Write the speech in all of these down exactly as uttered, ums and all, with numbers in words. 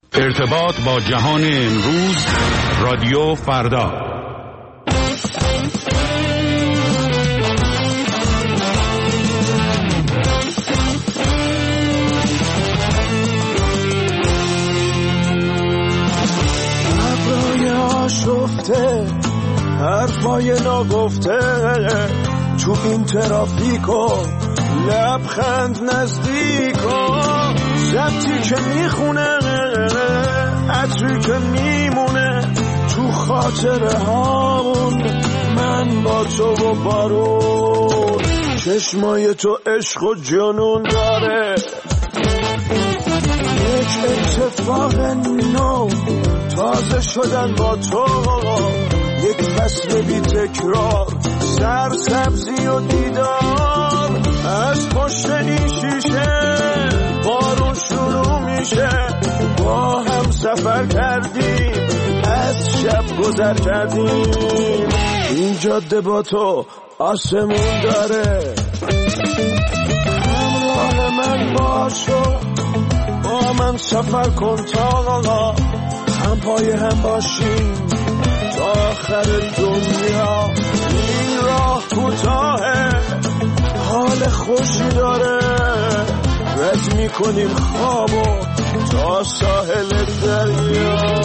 ارتباط با جهان امروز، رادیو فردا. ابرای آشفته، حرفای ناگفته، تو این ترافیکو لبخند نزدیکو، شبتی که میخونه، عطری که میمونه تو خاطره هامون، من با تو و بارون، چشمای تو عشق و جنون داره. یک اتفاق نو، تازه شدن با تو، یک فصل بی تکرار، سرسبزی و دیدار، از پشت این شیشه بارون شروع میشه، با هم سفر کردیم، از شب گذر کردیم، این جاده با تو آسمون داره. همراه من باشو، با من سفر کن تا هم پای هم باشیم تا آخر دنیا. این راه کوتاهه، حال خوشی داره، رد میکنیم خوابو تا ساحل دریا.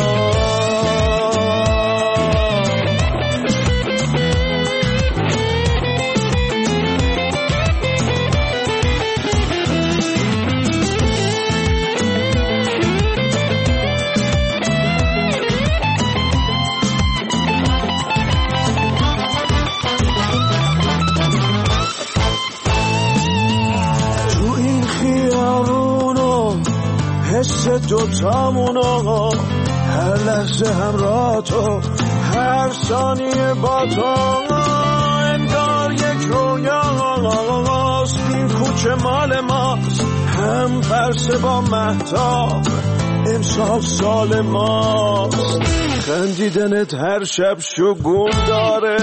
حس دوتامون آقا، هر لحظه همراه تو، هر ثانیه با تو، انگار یک رویاست، این کوچه مال ماست، هم پرسه با مهتاب، امسال سال ماست، خندیدنت هر شب شگون داره،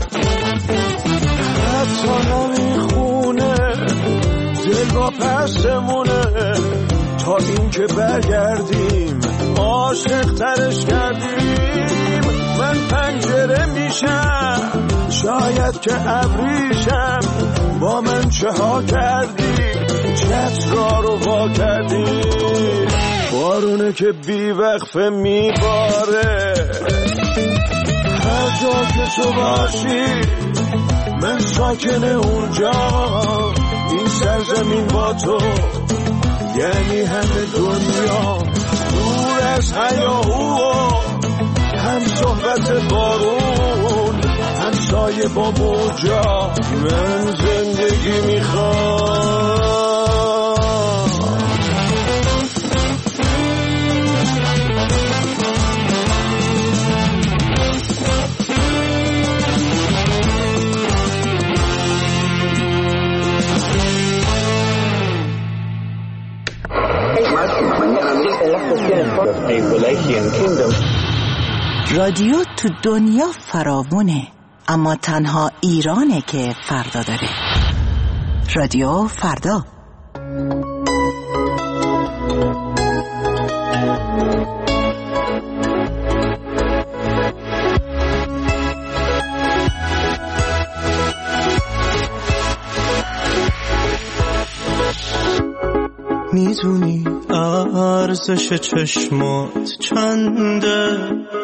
حتی نمیخونه دل با پسمونه، تا این که برگردیم عاشق ترش کردیم. من پنجره میشم، شاید که ابریشم، با من چه ها کردی، چترا رو وا کردی، بارونه که بی وقفه میباره، هر جا که تو باشی من ساکن اونجا، این سرزمین با تو یعنی همه دنیا، دور از هیاهو، هم صحبت بارون، هم سایه با موجا، من زندگی میخوام. رادیو تو دنیا فراوونه، اما تنها ایرانه که فردا داره. رادیو فردا. میدونی ارزش چشمات چنده،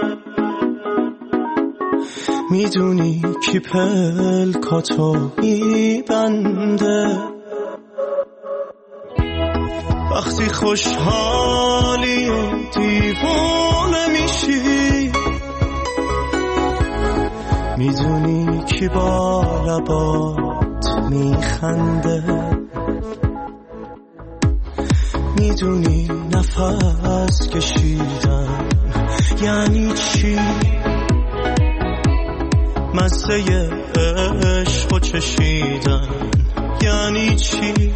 میدونی کی پلکاتو میبنده، وقتی خوشحالی و دیوانه میشی، میدونی کی با لبات میخنده، میدونی نفس کشیدن یعنی چی، مزه عشق و چشیدن یعنی چی،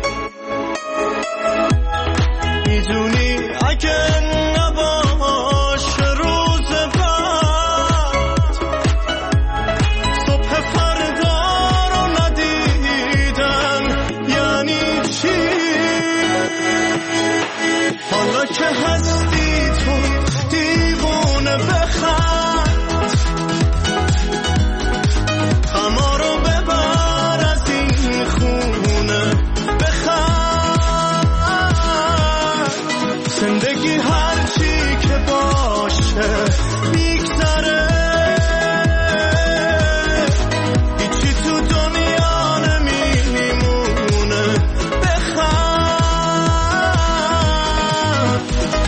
میدونی اگه نباشه روز بعد، صبح فردا رو ندیدن یعنی چی، حالا که هستی تو زندگی هرچی که باشه میگذره، هیچی تو دنیا نمیمونه، بخند.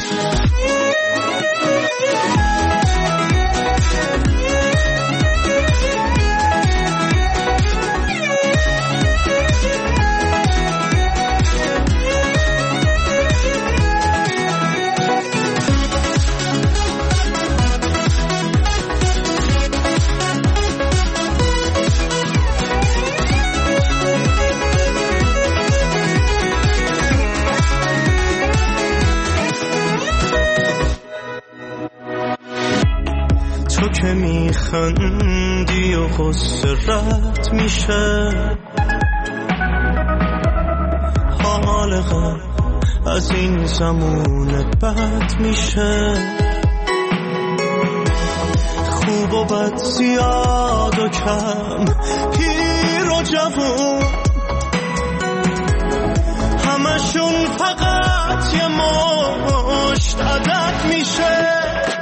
تو که میخندی و غصه رد میشه، حال غم از این زمونت بد میشه، خوب و بد زیاد و کم، پیر و جوون، همشون فقط یه مشت عدد میشه.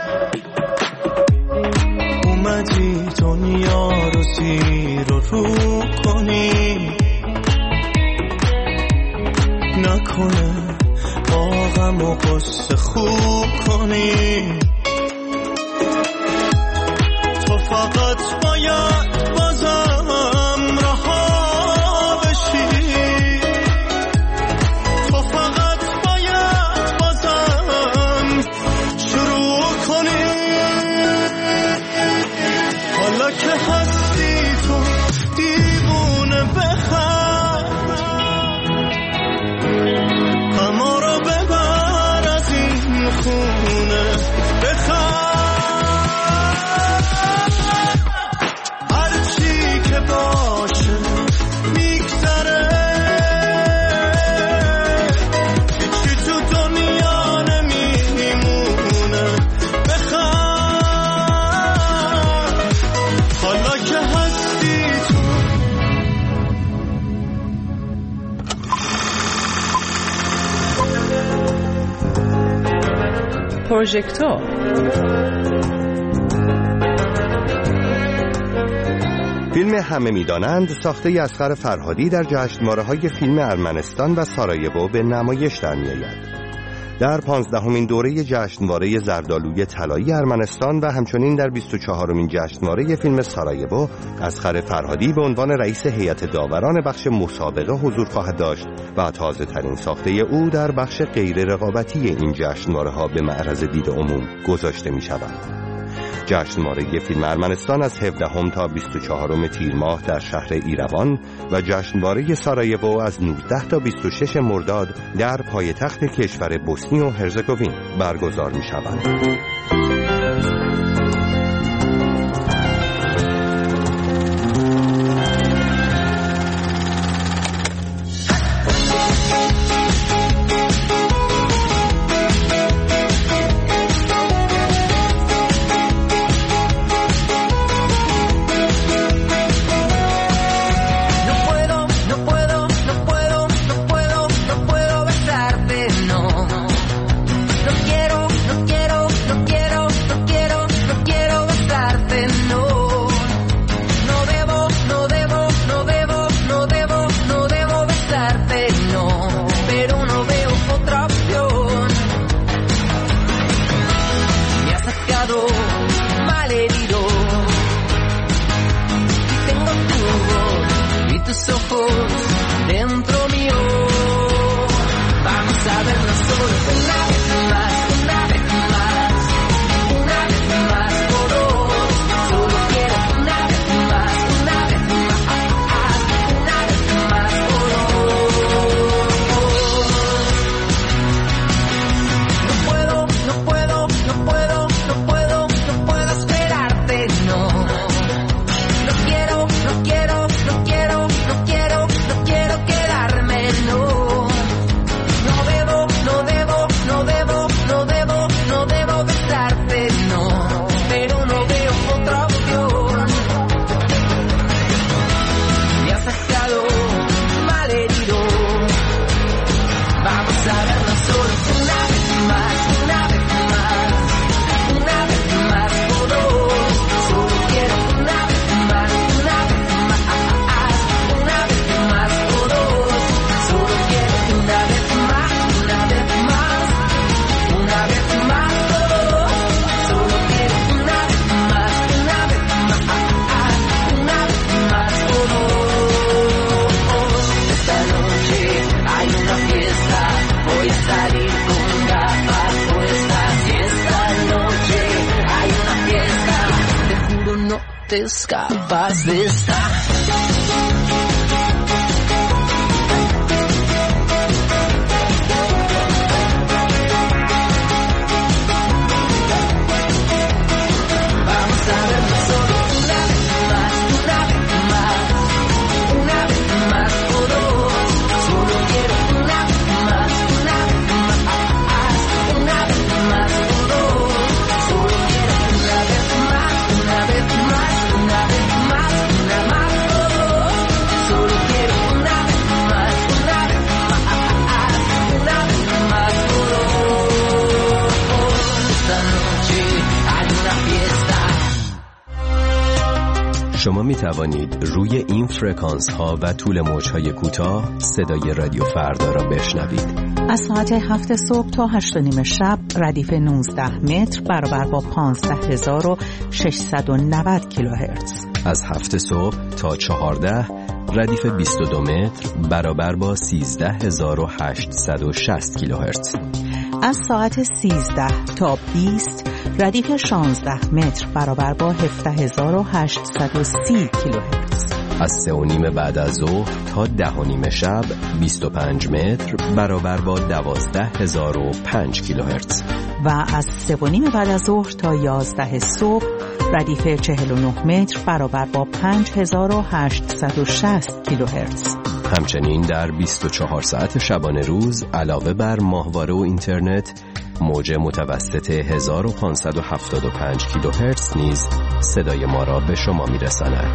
اومدی دنیا رو زیر و رو کنی، نکنه با غم و غصه خوب کنی. تو فقط باید بازم رها بشی، تو فقط باید بازم شروع کنی. حالا که هستی تو دیوونه، بخند، همه رو ببر از این خونه، بخند. هرچی که باشه میگذره، هیچی تو دنیا نمیمونه، بخند. حالا که هستی تو. پروژکتور فیلم همه میدانند ساخته اصغر فرهادی در جشنواره‌های فیلم ارمنستان و سارایوو به نمایش در می‌آید. در پانزدهمین دوره جشنواره زردآلوی طلایی ارمنستان و همچنین در بیست و چهارمین جشنواره فیلم سارایوو، اصغر فرهادی به عنوان رئیس هیئت داوران بخش مسابقه حضور خواهد داشت و تازه ترین ساخته او در بخش غیر رقابتی این جشنواره‌ها به معرض دید عموم گذاشته می‌شود. جشنواره فیلم ارمنستان از هفدهم تا بیست و چهارم تیر ماه در شهر ایروان و جشنواره سارایوو از نوزده تا بیست و شش مرداد در پایتخت کشور بوسنی و هرزگوین برگزار می شوند. No quiero, no quiero, no quiero te escapas de esta. شما می توانید روی این فرکانس ها و طول موج های کوتاه صدای رادیو فردا را بشنوید. از ساعت هفت صبح تا هشت و نیم شب ردیف نوزده متر برابر با پانزده هزار و ششصد و نود کیلوهرتز. از هفت صبح تا چهارده ردیف بیست و دو متر برابر با سیزده هزار و هشتصد و شصت کیلوهرتز. از ساعت سیزده تا بیست ردیف شانزده متر برابر با هفده هزار و هشتصد و سی کیلوهرتز. از سه و نیم بعد از ظهر تا ده و نیم شب بیست و پنج متر برابر با دوازده هزار و پنج کیلوهرتز. و از سه و نیم بعد از ظهر تا یازده صبح ردیف چهل و نه متر برابر با پنج هزار و هشتصد و شصت کیلوهرتز. همچنین در بیست و چهار ساعت شبانه روز علاوه بر ماهواره و اینترنت موج متوسط هزار و پانصد و هفتاد و پنج کیلوهرتز نیز صدای ما را به شما میرساند.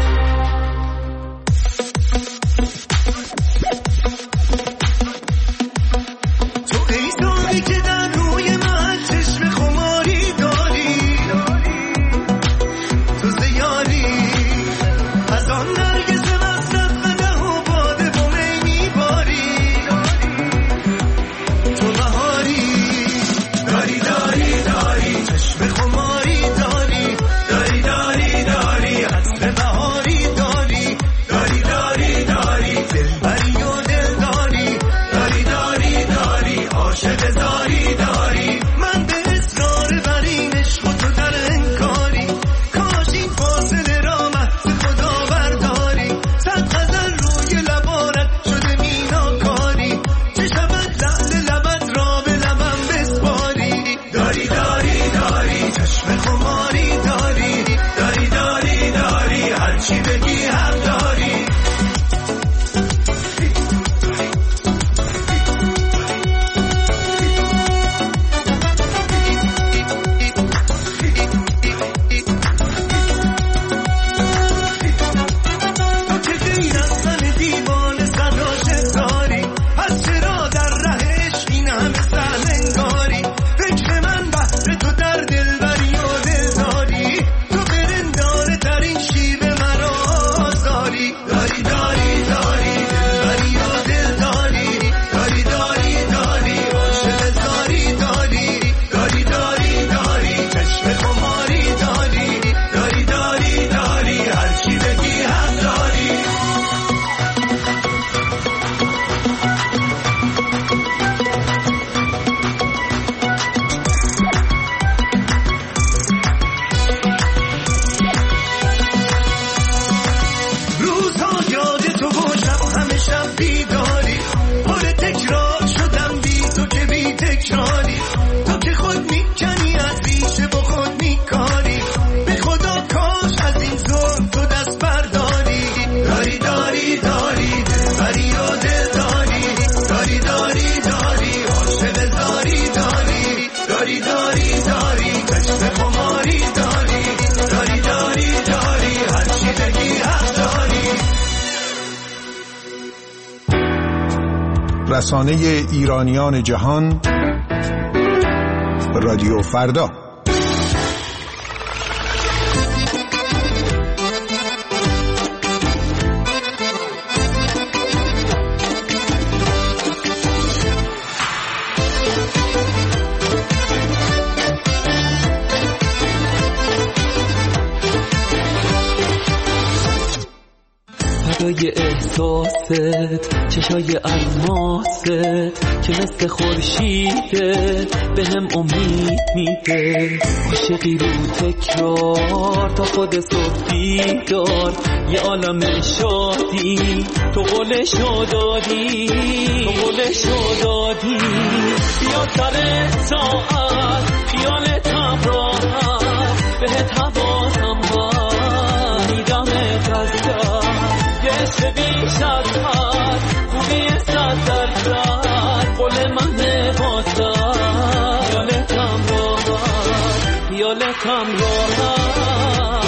رسانه ایرانیان جهان رادیو فردا. صدای احساست، چشای الماست که مثل خورشیده به هم امید میده. عاشقی رو تکرار تا خود صبح بیدار، یه عالم شادی تو قولشو دادی، تو قولشو دادی. بیا سر ساعت خیالتم راحت، بهت حواسم هست میدمت از دست. یه عشق بیش از حد، خوبی صد درصد، قول من واسه خیالتم راحت، خیالتم راحت.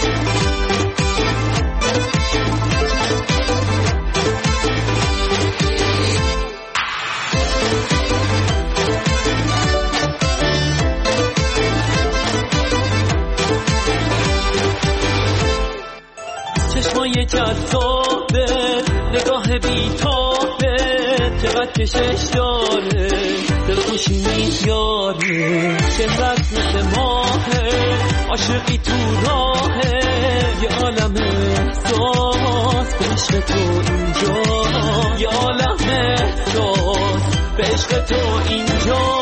چشمای جذابه، نگاه بیتابه، چقدر کشش داره، دلخوشی میاره. چهرت مثل ماهه، عاشقی تو راهه، یه عالم احساس به عشق تو اینجا، یه عالم احساس به عشق تو اینجا.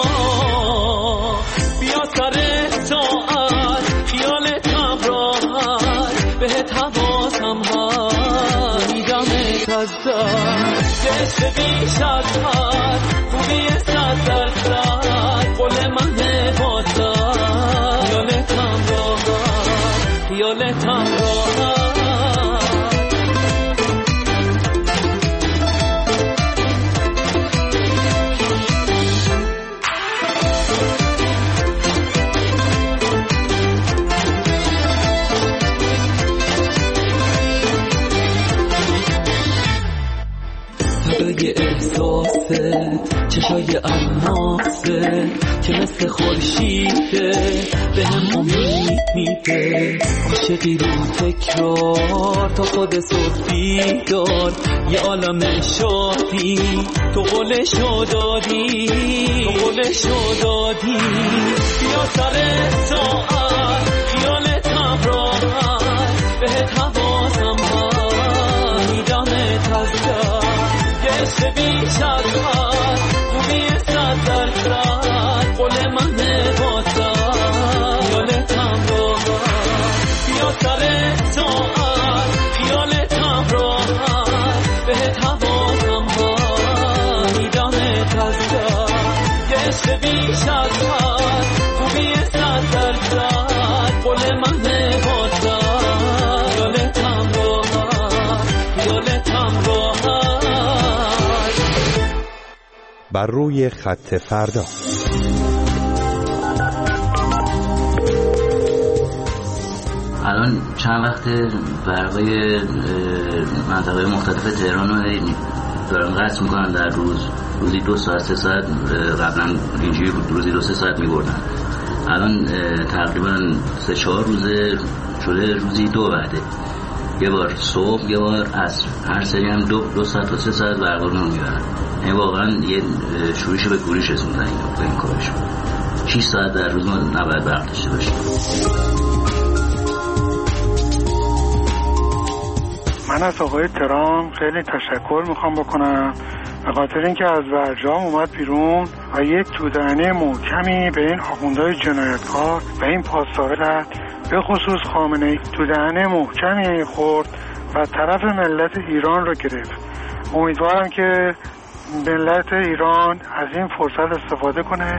بیا سر ساعت خیالتم راحت، بهت حواسم هست میدمت از دست. یه عشق بیش از حد، خوبی صد درصد، قول من واسه خیالتم راحت، خیالتم راحت. صدای احساست، چشای الماسه که مثل خورشیده به هم امید میده. عاشقی رو تکرار تا خود صبح بیدار، یه عالم شادی تو قولشو دادی، تو قولشو دادی. بیا سر ساعت خیالتم راحت، بهت حواسم هست میدمت از دست. یه عشق بیش از حد، خوبی صد درصد، قول من واسه خیالتم راحت. بیا سر ساعت خیالتم راحت، بهت حواسم هست میدمت از دست. یه عشق بیش از حد، خوبی صد درصد، قول من واسه خیالتم راحت، خیالتم راحت. بر روی خط فردا. الان چند وقت برقای منطقه مختلف تهران رو دارن قطع میکنن در روز. روزی دو ساعت سه ساعت، قبلا اینجوری بود روزی دو سه ساعت میبردن. الان تقریبا سه چهار روزه شده روزی دو وعده، یه بار صبح یه بار عصر، هر سری هم دو, دو ساعت و سه ساعت برقا رو میبرن. این واقعا یه شورش به گوریش رسوندن این به این کارشون. شش ساعت در روز ما نباید برق داشته باشیم. من از آقای ترام خیلی تشکر میخوام بکنم به خاطر اینکه از برجام اومد بیرون و یک تودهنه محکمی به این آخوندهای جنایتکار و این پاسداران به خصوص خامنه‌ای تودهنه محکمی خورد و طرف ملت ایران رو گرفت. امیدوارم که ملت ایران از این فرصت استفاده کنه.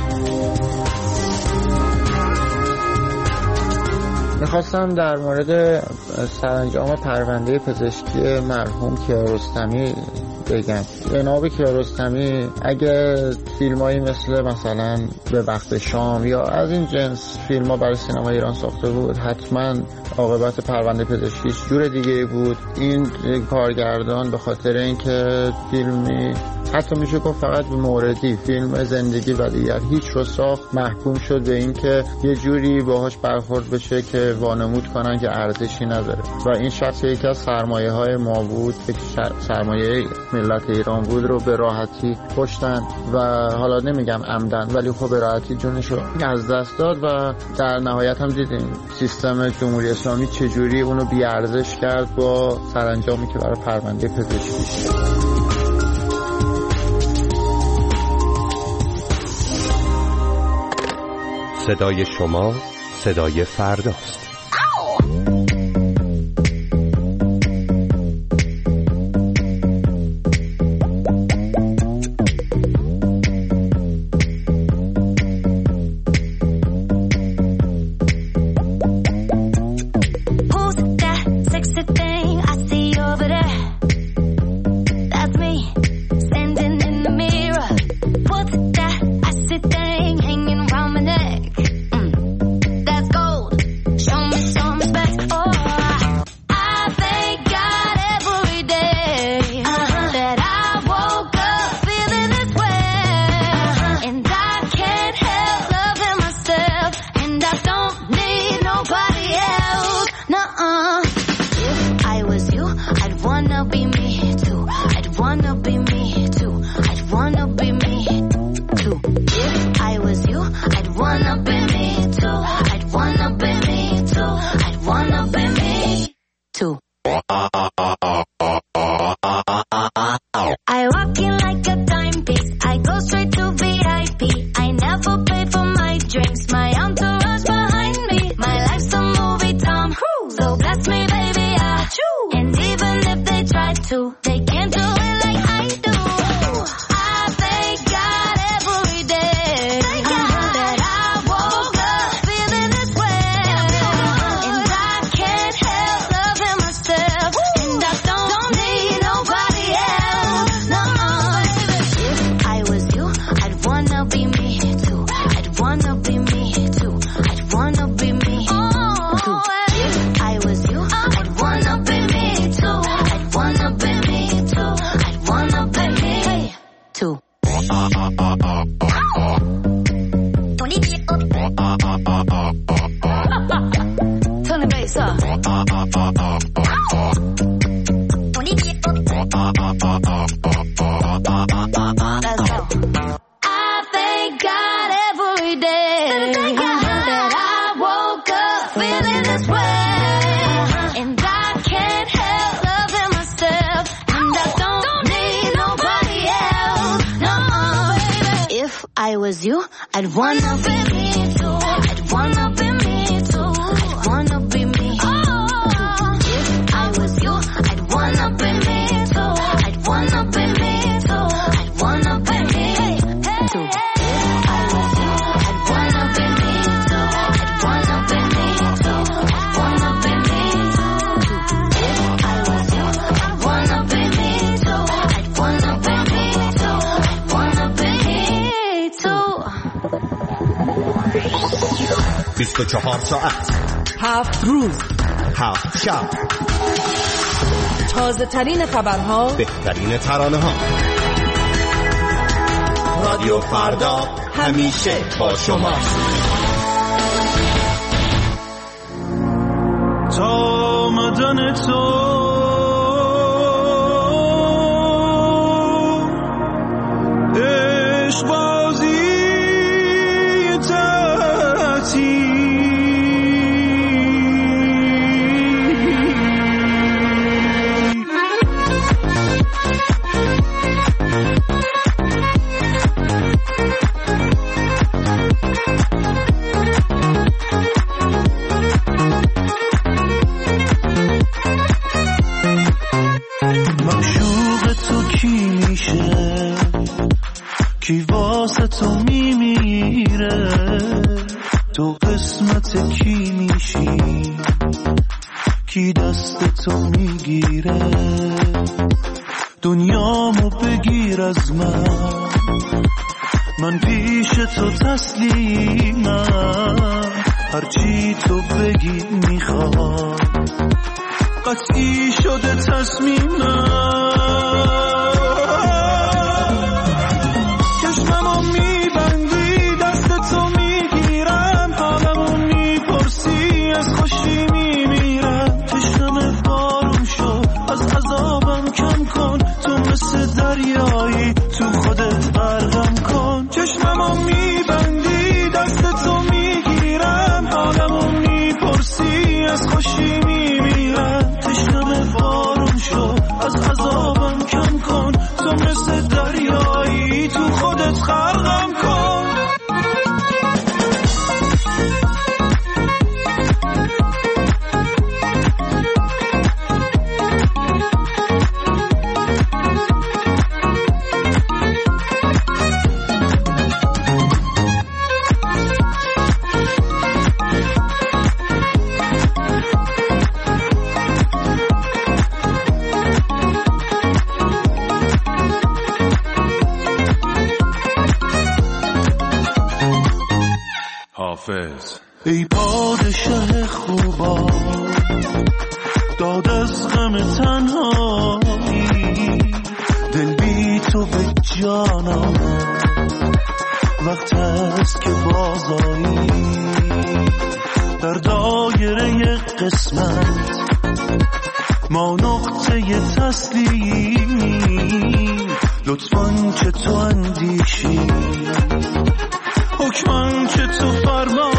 میخواستم در مورد سرانجام پرونده پزشکی مرحوم کیارستمی بگم. جناب کیارستمی اگه فیلمایی مثل مثلا به وقت شام یا از این جنس فیلم ها برای سینما ایران ساخته بود، حتما عاقبت پرونده پزشکیش جور دیگه بود. این کارگردان به خاطر اینکه فیلمی حتی میشه گفت فقط به موردی فیلم زندگی و دیگر هیچ رو ساخت، محکوم شد به این که یه جوری باهاش برخورد بشه که وانمود کنن که ارزشی نداره و این شخص یکی از سرمایه های ما بود، یک سرمایه ملت ایران بود رو به راحتی کشتن و حالا نمیگم عمدن ولی خب به راحتی جونشو از دست داد و در نهایت هم دیدیم سیستم جمهوری اسلامی چجوری اونو بیارزش کرد با سرانجامی که برای پرونده پزشکی. صدای شما صدای فرداست. I was you, I'd wanna be me too. I'd wanna be me too. I'd wanna be me. Oh, if I was you, I'd wanna be me too. I'd wanna be me too. I'd wanna be me too. If I was you, I'd wanna be me too. I'd wanna be me too. I'd wanna be me too. If I was you, I'd wanna be me too. I'd wanna be me too. I'd wanna be me too. بیست و چهار ساعت، هفت روز، هفت شب، تازه ترین خبرها، بهترین ترانه ها. رادیو فردا همیشه با شما. تا آمدن تو کی واسه تو میمیره، تو قسمت کی میشی، کی دست تو میگیره، دنیامو بگیر از من، من پیش تو تسلیمم، هرچی تو بگی میخوام، قطعی شده تصمیمم. چشممو میبندی دست تو میگیرم، حالمو میپرسی از خوشی میمیرم، تشنم بارون شو از عذابم کم کن، تو مثل دریایی تو خودت غرقم کن. چشممو میبندی دست تو میگیرم، حالمو میپرسی از خوشی حافظ. ای پادشه خوبا داد از غم تنهایی، دل بی تو به جانا وقت است که بازایی. در دایره قسمت ما نقطه تسلیم، لطفاً چه تو اندیشی، حکماً چه تو فرما،